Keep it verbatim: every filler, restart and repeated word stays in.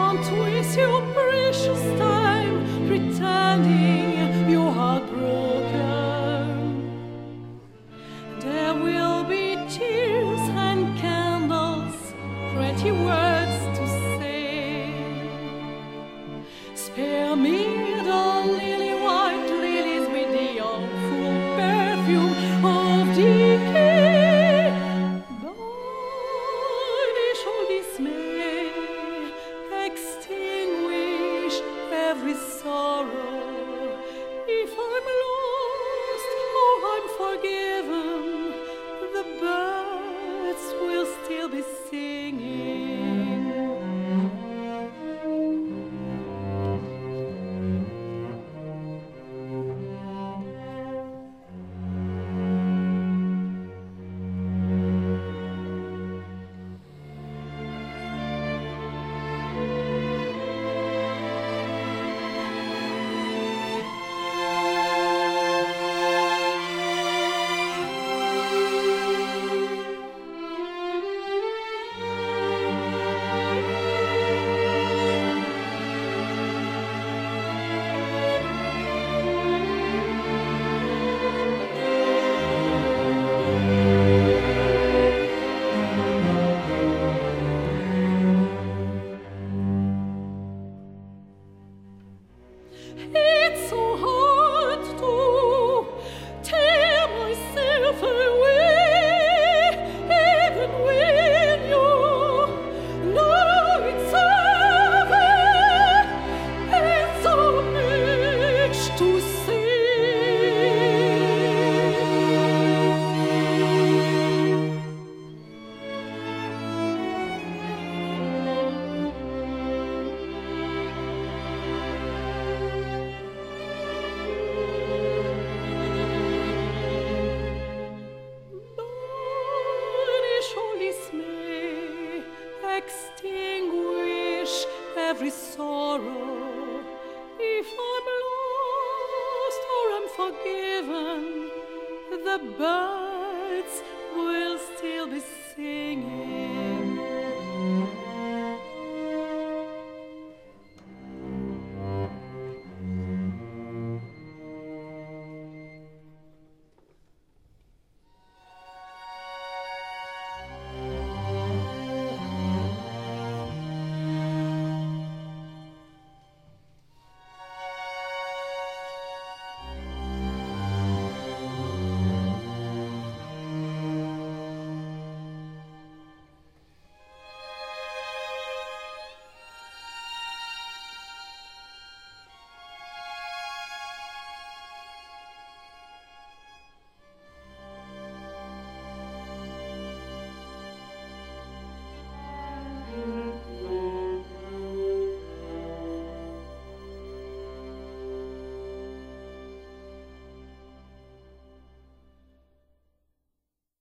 Don't waste your precious time pretending you're heartbroken. There will be tears and candles, pretty words to say. Spare me the lily white lilies with the awful perfume of decay. Banish all dismay, extinguish every sorrow. If I'm lost or I'm forgiven, the birds will still be singing. It's so hard to tear myself away, even when you know it's over. It's so much to say. Extinguish every sorrow. If I'm lost or I'm forgiven, the birds will still be singing.